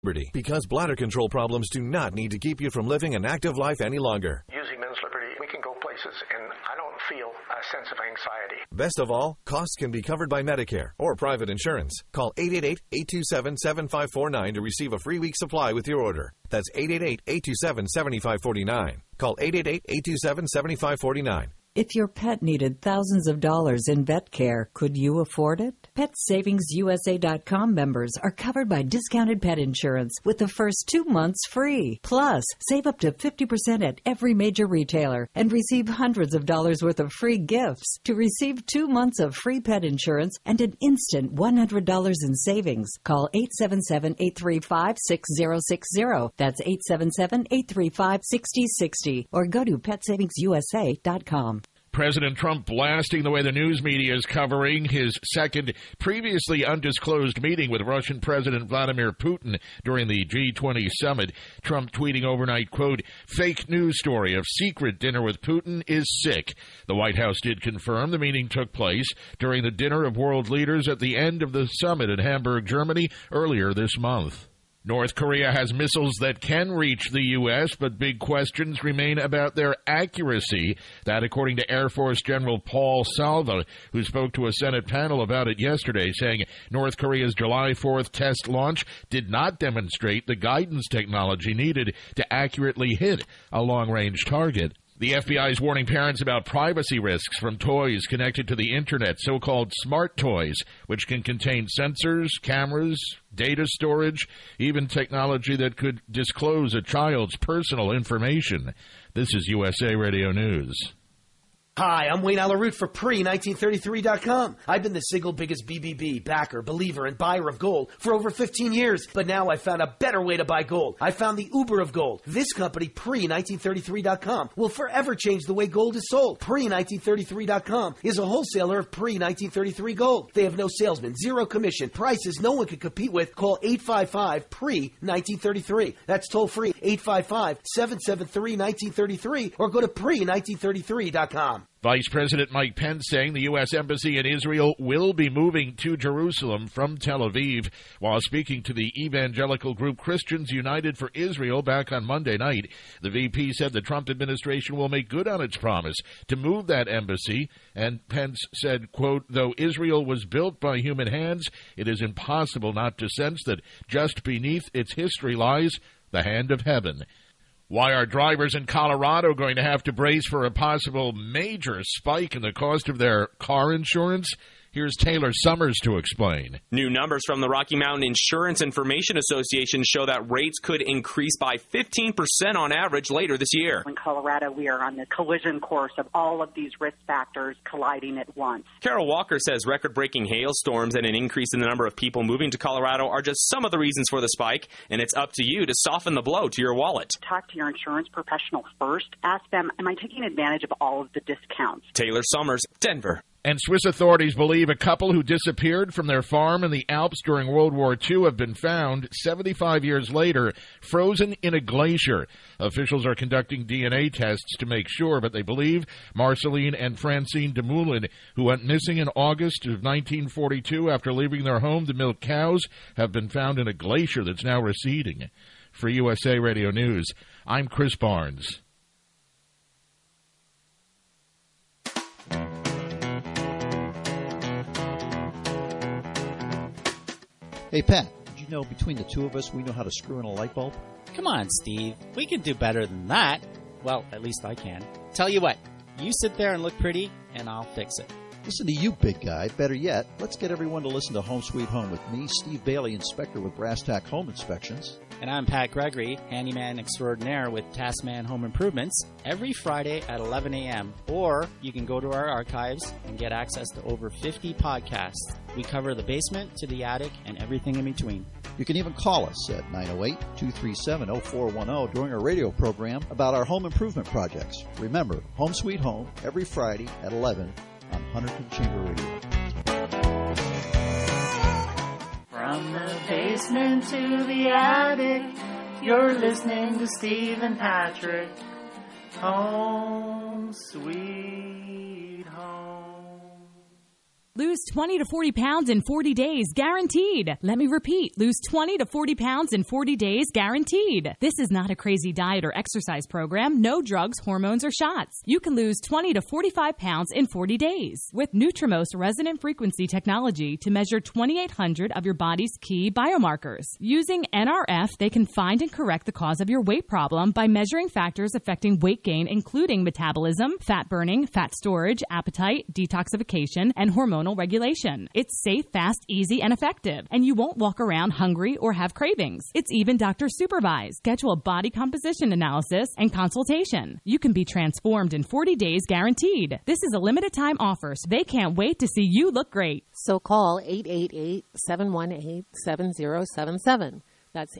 Because bladder control problems do not need to keep you from living an active life any longer. Using Men's Liberty, we can go places, and I don't feel a sense of anxiety. Best of all, costs can be covered by Medicare or private insurance. Call 888-827-7549 to receive a free week supply with your order. That's 888-827-7549. Call 888-827-7549. If your pet needed thousands of dollars in vet care, could you afford it? PetSavingsUSA.com members are covered by discounted pet insurance with the first 2 months free. Plus, save up to 50% at every major retailer and receive hundreds of dollars worth of free gifts. To receive 2 months of free pet insurance and an instant $100 in savings, call 877-835-6060. That's 877-835-6060. Or go to PetSavingsUSA.com. President Trump blasting the way the news media is covering his second previously undisclosed meeting with Russian President Vladimir Putin during the G20 summit. Trump tweeting overnight, quote, "Fake news story of secret dinner with Putin is sick." The White House did confirm the meeting took place during the dinner of world leaders at the end of the summit in Hamburg, Germany, earlier this month. North Korea has missiles that can reach the U.S., but big questions remain about their accuracy. That, according to Air Force General Paul Salva, who spoke to a Senate panel about it yesterday, saying North Korea's July 4th test launch did not demonstrate the guidance technology needed to accurately hit a long-range target. The FBI is warning parents about privacy risks from toys connected to the Internet, so-called smart toys, which can contain sensors, cameras, data storage, even technology that could disclose a child's personal information. This is USA Radio News. Hi, I'm Wayne Alaroot for Pre-1933.com. I've been the single biggest BBB, backer, believer, and buyer of gold for over 15 years, but now I found a better way to buy gold. I found the Uber of gold. This company, Pre-1933.com, will forever change the way gold is sold. Pre-1933.com is a wholesaler of Pre-1933 gold. They have no salesman, zero commission, prices no one can compete with. Call 855-PRE-1933. That's toll free, 855-773-1933, or go to Pre-1933.com. Vice President Mike Pence saying the U.S. Embassy in Israel will be moving to Jerusalem from Tel Aviv. While speaking to the evangelical group Christians United for Israel back on Monday night, the VP said the Trump administration will make good on its promise to move that embassy. And Pence said, quote, "Though Israel was built by human hands, it is impossible not to sense that just beneath its history lies the hand of heaven." Why are drivers in Colorado going to have to brace for a possible major spike in the cost of their car insurance? Here's Taylor Summers to explain. New numbers from the Rocky Mountain Insurance Information Association show that rates could increase by 15% on average later this year. In Colorado, we are on the collision course of all of these risk factors colliding at once. Carol Walker says record-breaking hailstorms and an increase in the number of people moving to Colorado are just some of the reasons for the spike, and it's up to you to soften the blow to your wallet. Talk to your insurance professional first. Ask them, am I taking advantage of all of the discounts? Taylor Summers, Denver. And Swiss authorities believe a couple who disappeared from their farm in the Alps during World War II have been found 75 years later, frozen in a glacier. Officials are conducting DNA tests to make sure, but they believe Marceline and Francine Demoulin, who went missing in August of 1942 after leaving their home to milk cows, have been found in a glacier that's now receding. For USA Radio News, I'm Chris Barnes. Hey, Pat, did you know between the two of us, we know how to screw in a light bulb? Come on, Steve. We can do better than that. Well, at least I can. Tell you what, you sit there and look pretty, and I'll fix it. Listen to you, big guy. Better yet, let's get everyone to listen to Home Sweet Home with me, Steve Bailey, inspector with Brass Tack Home Inspections. And I'm Pat Gregory, handyman extraordinaire with Taskman Home Improvements, every Friday at 11 a.m. Or you can go to our archives and get access to over 50 podcasts. We cover the basement to the attic and everything in between. You can even call us at 908-237-0410 during our radio program about our home improvement projects. Remember, Home Sweet Home, every Friday at 11 on Hunterton Chamber Radio. From the basement to the attic, you're listening to Steve and Patrick. Home Sweet Home. Lose 20 to 40 pounds in 40 days, guaranteed. Let me repeat, lose 20 to 40 pounds in 40 days, guaranteed. This is not a crazy diet or exercise program, no drugs, hormones, or shots. You can lose 20 to 45 pounds in 40 days with Nutrimost resonant frequency technology to measure 2,800 of your body's key biomarkers. Using NRF, they can find and correct the cause of your weight problem by measuring factors affecting weight gain, including metabolism, fat burning, fat storage, appetite, detoxification, and hormonal regulation. It's safe, fast, easy, and effective, and you won't walk around hungry or have cravings. It's even doctor supervised. Schedule a body composition analysis and consultation. You can be transformed in 40 days guaranteed. This is a limited time offer, so they can't wait to see you look great. So call 888-718-7077. That's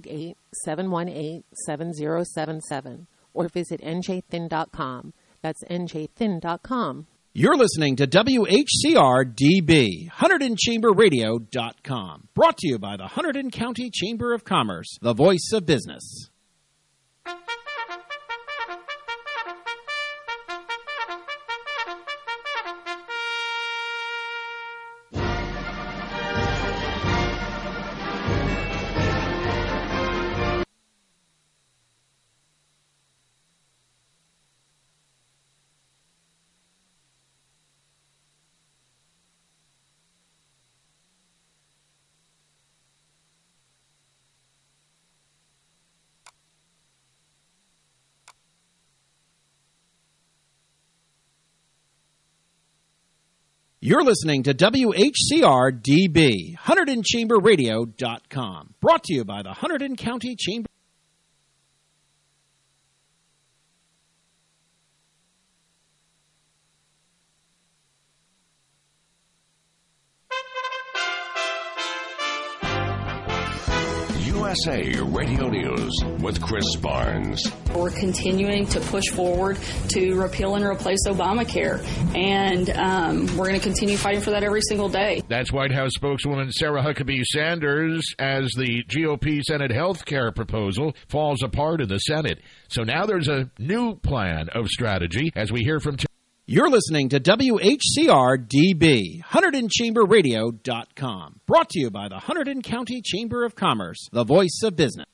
888-718-7077. Or visit njthin.com. That's njthin.com. You're listening to WHCR-DB, HunterdonChamberRadio.com. Brought to you by the Hunterdon County Chamber of Commerce, the voice of business. You're listening to WHCR-DB, HunterdonChamberRadio.com. Brought to you by the Hunterdon County Chamber. USA Radio News with Chris Barnes. We're continuing to push forward to repeal and replace Obamacare, and we're going to continue fighting for that every single day. That's White House spokeswoman Sarah Huckabee Sanders as the GOP Senate health care proposal falls apart in the Senate. So now there's a new plan of strategy as we hear from... You're listening to WHCR-DB, HunterdonChamberRadio.com. Brought to you by the Hunterdon County Chamber of Commerce, the voice of business.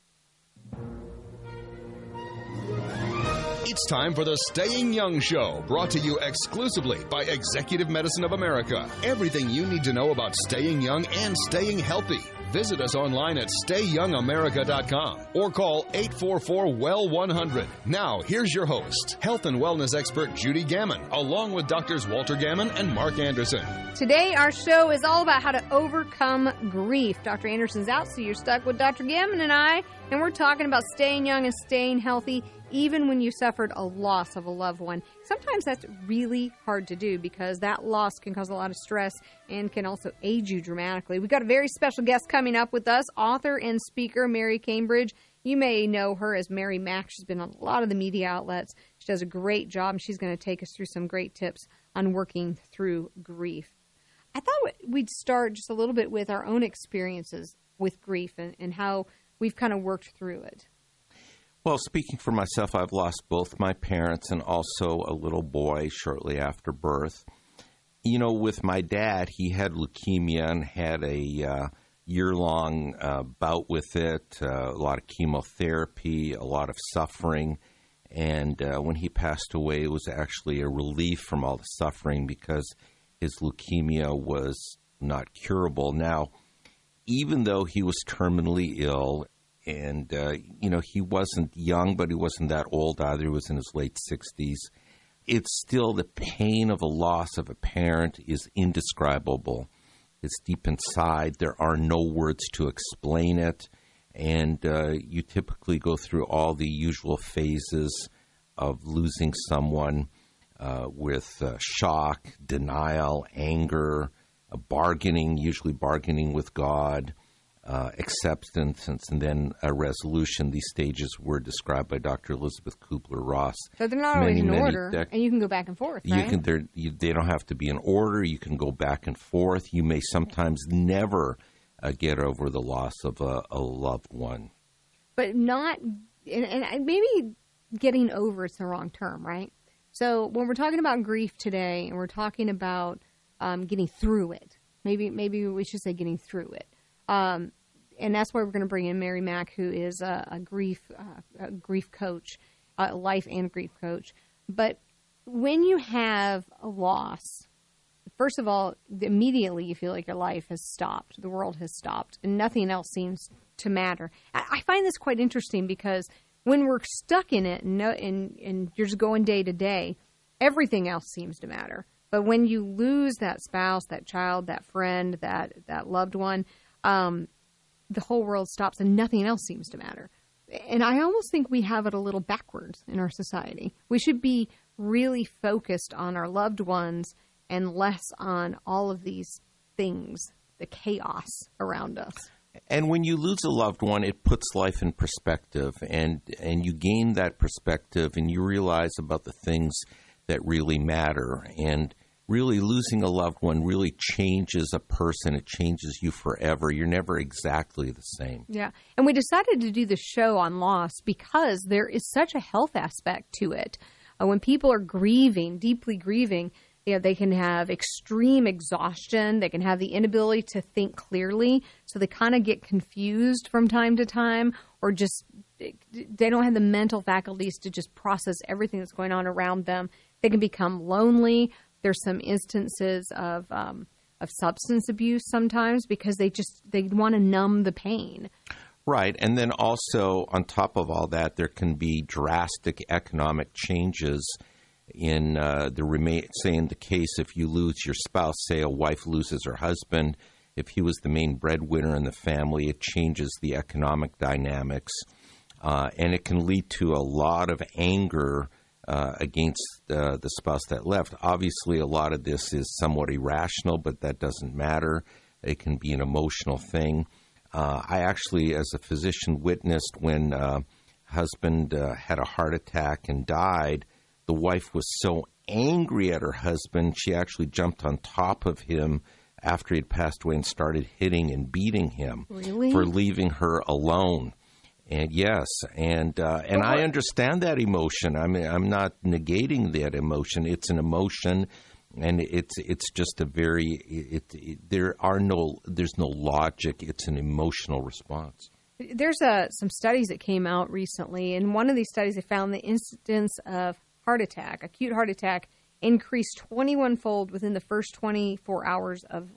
It's time for the Staying Young Show, brought to you exclusively by Executive Medicine of America. Everything you need to know about staying young and staying healthy. Visit us online at StayYoungAmerica.com or call 844-WELL-100. Now, here's your host, health and wellness expert Judy Gammon, along with Doctors Walter Gammon and Mark Anderson. Today, our show is all about how to overcome grief. Dr. Anderson's out, so you're stuck with Dr. Gammon and I, and we're talking about staying young and staying healthy, even when you suffered a loss of a loved one. Sometimes that's really hard to do because that loss can cause a lot of stress and can also age you dramatically. We've got a very special guest coming up with us, author and speaker Mary Cambridge. You may know her as Mary Mack. She's been on a lot of the media outlets. She does a great job, and she's going to take us through some great tips on working through grief. I thought we'd start just a little bit with our own experiences with grief and how we've kind of worked through it. Well, speaking for myself, I've lost both my parents and also a little boy shortly after birth. You know, with my dad, he had leukemia and had a year-long bout with it, a lot of chemotherapy, a lot of suffering. And when he passed away, it was actually a relief from all the suffering because his leukemia was not curable. Now, even though he was terminally ill, and, he wasn't young, but he wasn't that old either. He was in his late 60s. It's still the pain of a loss of a parent is indescribable. It's deep inside. There are no words to explain it. And you typically go through all the usual phases of losing someone with shock, denial, anger, bargaining, usually bargaining with God, acceptance, and then a resolution. These stages were described by Dr. Elizabeth Kubler-Ross. So they're not always in order, and you can go back and forth, right? They don't have to be in order. You can go back and forth. You may sometimes never get over the loss of a loved one. But not, and maybe getting over is the wrong term, right? So when we're talking about grief today, and we're talking about getting through it. Maybe we should say getting through it. And that's why we're going to bring in Mary Mack, who is a grief coach, life and grief coach. But when you have a loss, first of all, immediately you feel like your life has stopped. The world has stopped, and nothing else seems to matter. I find this quite interesting because when we're stuck in it and you're just going day to day, everything else seems to matter. But when you lose that spouse, that child, that friend, that loved one, the whole world stops and nothing else seems to matter. And I almost think we have it a little backwards in our society. We should be really focused on our loved ones and less on all of these things, the chaos around us. And when you lose a loved one, it puts life in perspective, and you gain that perspective, and you realize about the things that really matter. And really losing a loved one really changes a person. It changes you forever. You're never exactly the same. Yeah. And we decided to do the show on loss because there is such a health aspect to it. When people are grieving, deeply grieving, they can have extreme exhaustion. They can have the inability to think clearly. So they kind of get confused from time to time, or just they don't have the mental faculties to just process everything that's going on around them. They can become lonely. There's some instances of substance abuse sometimes because they want to numb the pain. Right. And then also on top of all that, there can be drastic economic changes in say in the case if you lose your spouse, say a wife loses her husband, if he was the main breadwinner in the family, it changes the economic dynamics. And it can lead to a lot of anger against the spouse that left. Obviously, a lot of this is somewhat irrational, but that doesn't matter. It can be an emotional thing. I actually, as a physician, witnessed when husband had a heart attack and died. The wife was so angry at her husband, she actually jumped on top of him after he'd passed away and started hitting and beating him for leaving her alone. And yes, and I understand that emotion. I mean, I'm not negating that emotion. It's an emotion, and it's just a very there's no logic. It's an emotional response. There's some studies that came out recently, and one of these studies they found the incidence of acute heart attack, increased 21-fold within the first 24 hours of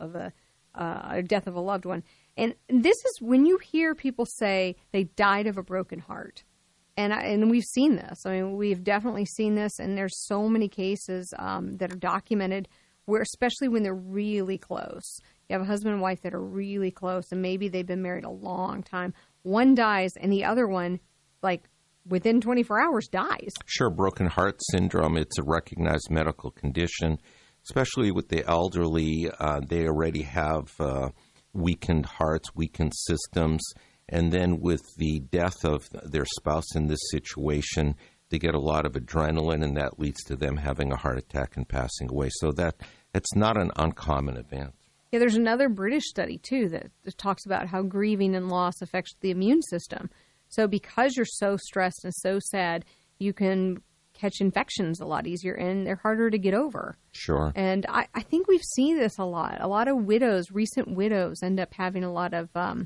a death of a loved one. And this is when you hear people say they died of a broken heart. And we've seen this. I mean, we've definitely seen this, and there's so many cases that are documented where, especially when they're really close. You have a husband and wife that are really close, and maybe they've been married a long time. One dies, and the other one, within 24 hours, dies. Sure, broken heart syndrome, it's a recognized medical condition, especially with the elderly. They already have weakened hearts, weakened systems, and then with the death of their spouse in this situation, they get a lot of adrenaline, and that leads to them having a heart attack and passing away. So that's not an uncommon event. Yeah, there's another British study, too, that talks about how grieving and loss affects the immune system. So because you're so stressed and so sad, you can catch infections a lot easier, and they're harder to get over. Sure. And I think we've seen this a lot. A lot of recent widows, end up having a lot of,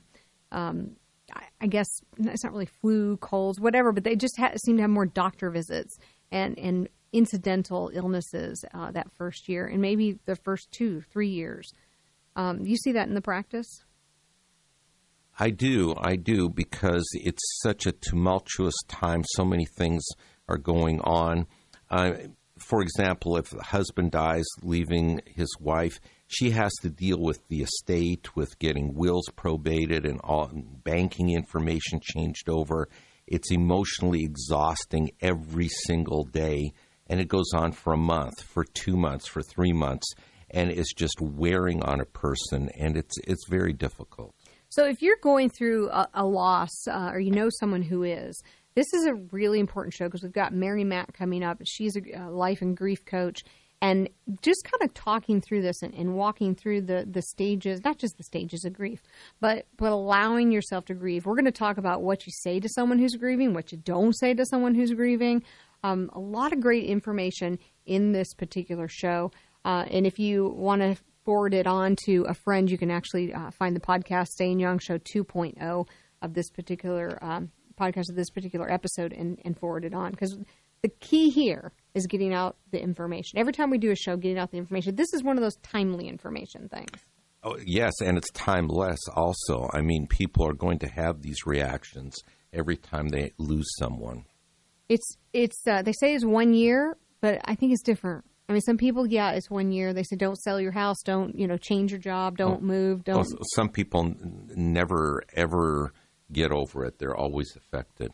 I guess, it's not really flu, colds, whatever, but they just seem to have more doctor visits and incidental illnesses that first year, and maybe the first 2-3 years. You see that in the practice? I do, because it's such a tumultuous time. So many things are going on. For example, if the husband dies, leaving his wife, she has to deal with the estate, with getting wills probated and all banking information changed over. It's emotionally exhausting every single day, and it goes on for a month, for 2 months, for 3 months, and it's just wearing on a person, and it's very difficult. So if you're going through a loss or you know someone who is, this is a really important show because we've got Mary Mack coming up. She's a life and grief coach, and just kind of talking through this and walking through the stages, not just the stages of grief, but allowing yourself to grieve. We're going to talk about what you say to someone who's grieving, what you don't say to someone who's grieving. A lot of great information in this particular show. And if you want to forward it on to a friend, you can actually find the podcast Staying Young Show 2.0 of this particular podcast of this particular episode and forward it on. Because the key here is getting out the information. Every time we do a show, getting out the information. This is one of those timely information things. Oh, yes, and it's timeless also. I mean, people are going to have these reactions every time they lose someone. They say it's 1 year, but I think it's different. I mean, some people, it's 1 year. They say don't sell your house, don't, change your job, don't move, don't. Well, some people never, ever get over it. They're always affected.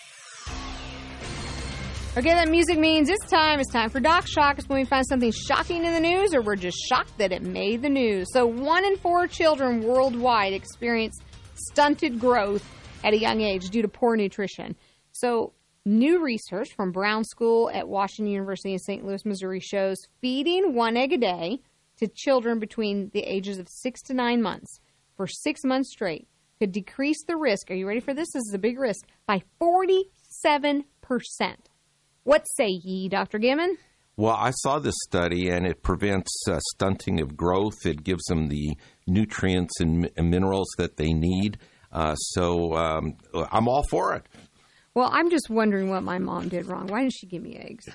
Okay, that music means it's time. It's time for Doc Shock. It's when we find something shocking in the news or we're just shocked that it made the news. So 1 in 4 children worldwide experience stunted growth at a young age due to poor nutrition. So new research from Brown School at Washington University in St. Louis, Missouri shows feeding 1 egg a day to children between the ages of 6 to 9 months for 6 months straight could decrease the risk. Are you ready for this? This is a big risk by 47%. What say ye, Dr. Gimmon? Well, I saw this study, and it prevents stunting of growth. It gives them the nutrients and minerals that they need. So I'm all for it. Well, I'm just wondering what my mom did wrong. Why didn't she give me eggs?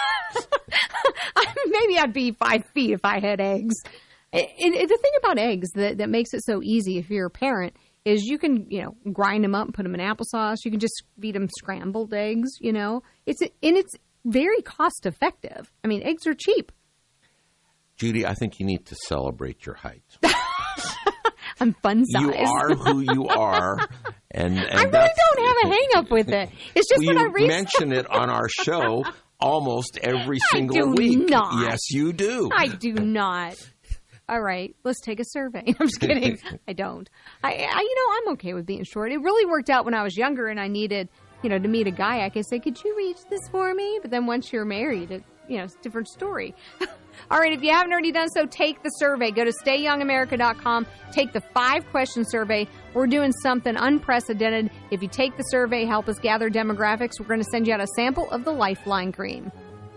Maybe I'd be 5 feet if I had eggs. And the thing about eggs that makes it so easy if you're a parent is you can, grind them up and put them in applesauce. You can just feed them scrambled eggs, It's very cost effective. I mean, eggs are cheap. Judy, I think you need to celebrate your height. I'm fun size. You are who you are. And I really don't have a hang-up with it. It's just when I read... You mention it on our show almost every single week. I do not. Yes, you do. I do not. All right, let's take a survey. I'm just kidding. I don't. I'm okay with being short. It really worked out when I was younger and I needed, to meet a guy. I could say, could you reach this for me? But then once you're married, it's a different story. All right, if you haven't already done so, take the survey. Go to stayyoungamerica.com. Take the 5-question survey. We're doing something unprecedented. If you take the survey, help us gather demographics, we're going to send you out a sample of the Lifeline Cream.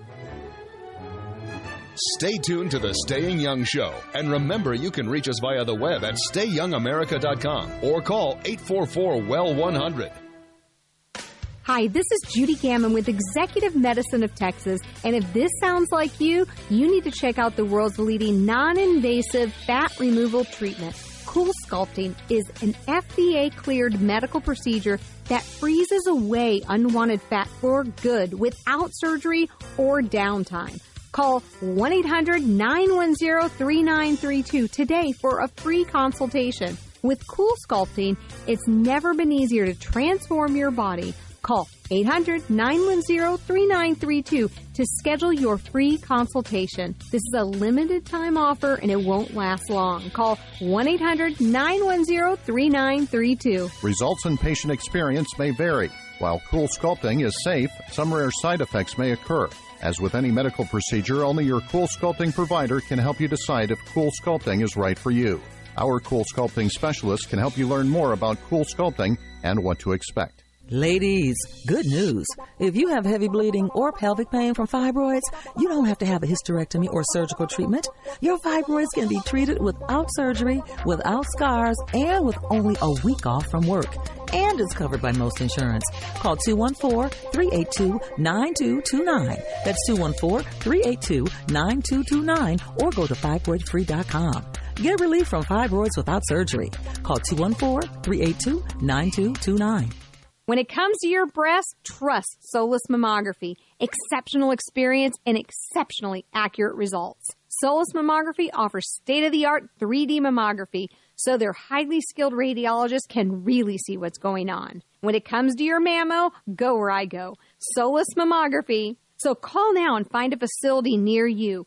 Stay tuned to the Staying Young Show. And remember, you can reach us via the web at stayyoungamerica.com or call 844-WELL-100. Hi, this is Judy Gammon with Executive Medicine of Texas, and if this sounds like you need to check out the world's leading non-invasive fat removal treatment. Cool Sculpting is an FDA-cleared medical procedure that freezes away unwanted fat for good without surgery or downtime. Call 1-800-910-3932 today for a free consultation. With Cool Sculpting, it's never been easier to transform your body. Call 800-910-3932 to schedule your free consultation. This is a limited time offer and it won't last long. Call 1-800-910-3932. Results and patient experience may vary. While Cool Sculpting is safe, some rare side effects may occur. As with any medical procedure, only your Cool Sculpting provider can help you decide if Cool Sculpting is right for you. Our Cool Sculpting specialists can help you learn more about Cool Sculpting and what to expect. Ladies, good news. If you have heavy bleeding or pelvic pain from fibroids, you don't have to have a hysterectomy or surgical treatment. Your fibroids can be treated without surgery, without scars, and with only a week off from work. And is covered by most insurance. Call 214-382-9229. That's 214-382-9229 or go to fibroidfree.com. Get relief from fibroids without surgery. Call 214-382-9229. When it comes to your breast, trust Solus Mammography. Exceptional experience and exceptionally accurate results. Solus Mammography offers state-of-the-art 3D mammography, so their highly skilled radiologists can really see what's going on. When it comes to your mammo, go where I go. Solus Mammography. So call now and find a facility near you.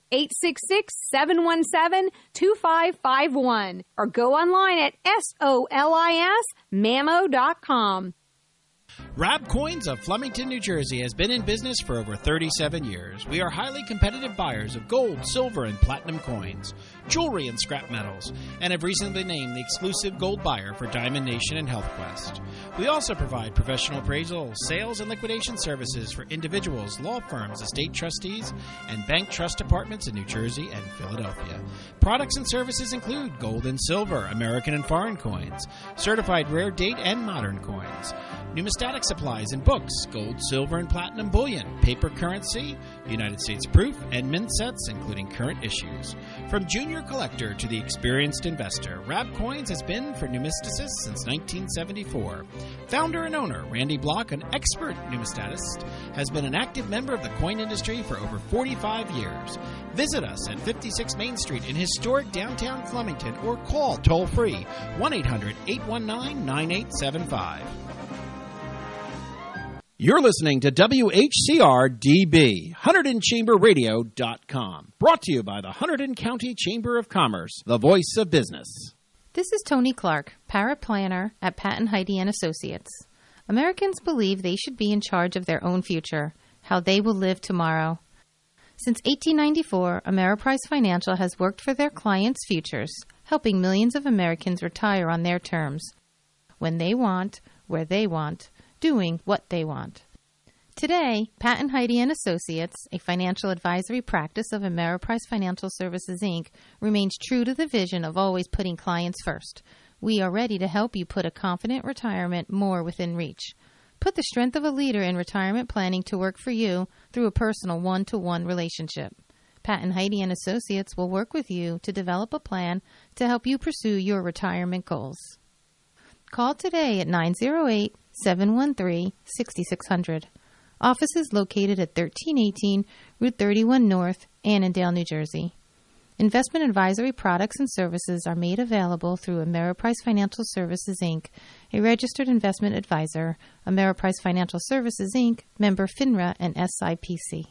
866-717-2551. Or go online at solismammo.com. Rab Coins of Flemington, New Jersey has been in business for over 37 years. We are highly competitive buyers of gold, silver, and platinum coins, jewelry, and scrap metals, and have recently been named the exclusive gold buyer for Diamond Nation and HealthQuest. We also provide professional appraisal, sales, and liquidation services for individuals, law firms, estate trustees, and bank trust departments in New Jersey and Philadelphia. Products and services include gold and silver, American and foreign coins, certified rare date and modern coins, numismatic supplies and books, gold, silver, and platinum bullion, paper currency, United States proof, and mint sets, including current issues. From junior collector to the experienced investor, Rab Coins has been for numisticists since 1974. Founder and owner Randy Block, an expert numismatist, has been an active member of the coin industry for over 45 years. Visit us at 56 Main Street in historic downtown Flemington or call toll-free 1-800-819-9875. You're listening to WHCR-DB, HunterdonChamberRadio.com. Brought to you by the Hunterdon County Chamber of Commerce, the voice of business. This is Tony Clark, paraplanner at Patton Heide & Associates. Americans believe they should be in charge of their own future, how they will live tomorrow. Since 1894, Ameriprise Financial has worked for their clients' futures, helping millions of Americans retire on their terms, when they want, where they want, doing what they want. Today, Patton Heide & Associates, a financial advisory practice of Ameriprise Financial Services, Inc., remains true to the vision of always putting clients first. We are ready to help you put a confident retirement more within reach. Put the strength of a leader in retirement planning to work for you through a personal one-to-one relationship. Patton Heide & Associates will work with you to develop a plan to help you pursue your retirement goals. Call today at 908-713-6600. Office is located at 1318 Route 31 North, Annandale, New Jersey. Investment advisory products and services are made available through Ameriprise Financial Services, Inc., a registered investment advisor, Ameriprise Financial Services, Inc., member FINRA and SIPC.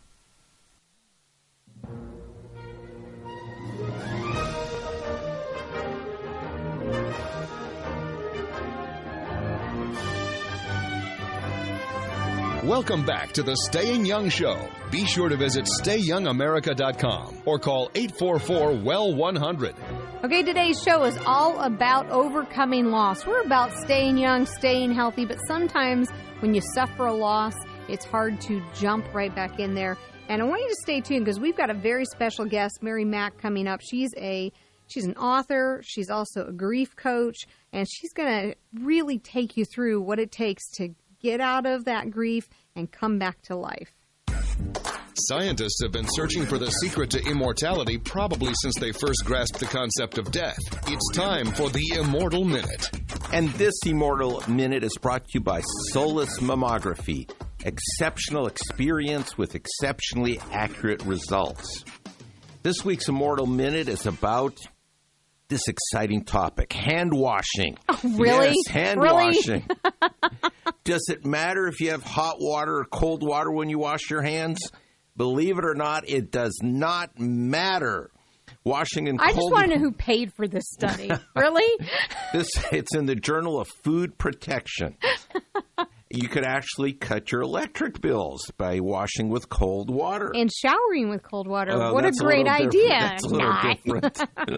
Welcome back to the Staying Young Show. Be sure to visit StayYoungAmerica.com or call 844-WELL-100. Okay, today's show is all about overcoming loss. We're about staying young, staying healthy, but sometimes when you suffer a loss, it's hard to jump right back in there. And I want you to stay tuned because we've got a very special guest, Mary Mack, coming up. She's an author. She's also a grief coach, and she's going to really take you through what it takes to get out of that grief and come back to life. Scientists have been searching for the secret to immortality probably since they first grasped the concept of death. It's time for the Immortal Minute. And this Immortal Minute is brought to you by Solus Mammography. Exceptional experience with exceptionally accurate results. This week's Immortal Minute is about this exciting topic, hand washing. Oh, really? Yes, hand washing. Does it matter if you have hot water or cold water when you wash your hands? Believe it or not, it does not matter. Washing in cold... I just want to know who paid for this study. Really? It's in the Journal of Food Protection. You could actually cut your electric bills by washing with cold water. And showering with cold water. What a great idea. That's a little different.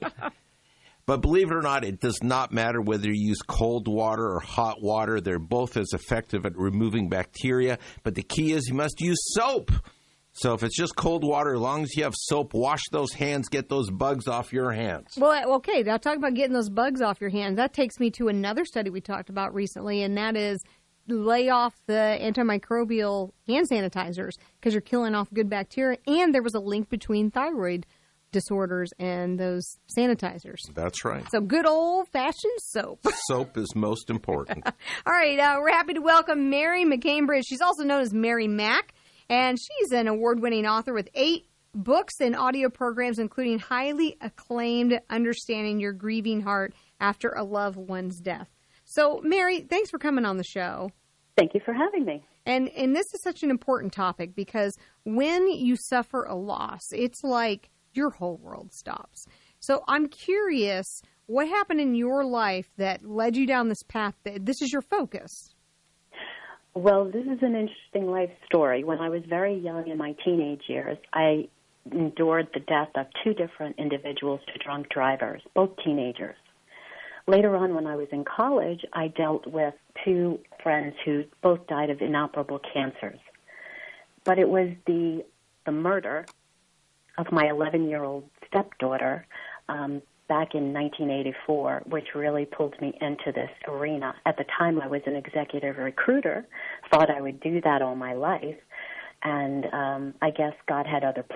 But believe it or not, it does not matter whether you use cold water or hot water. They're both as effective at removing bacteria. But the key is you must use soap. So if it's just cold water, as long as you have soap, wash those hands, get those bugs off your hands. Well, okay, now talk about getting those bugs off your hands. That takes me to another study we talked about recently, and that is lay off the antimicrobial hand sanitizers because you're killing off good bacteria. And there was a link between thyroid disorders and those sanitizers. That's right. So good old-fashioned soap. Soap is most important. All right, we're happy to welcome Mary McCambridge. She's also known as Mary Mack, and she's an award-winning author with 8 books and audio programs, including highly acclaimed Understanding Your Grieving Heart After a Loved One's Death. So, Mary, thanks for coming on the show. Thank you for having me. And this is such an important topic because when you suffer a loss, it's like your whole world stops. So I'm curious, what happened in your life that led you down this path? This is your focus. Well, this is an interesting life story. When I was very young in my teenage years, I endured the death of two different individuals to drunk drivers, both teenagers. Later on, when I was in college, I dealt with two friends who both died of inoperable cancers. But it was the murder of my 11-year-old stepdaughter back in 1984, which really pulled me into this arena. At the time, I was an executive recruiter, thought I would do that all my life, and I guess God had other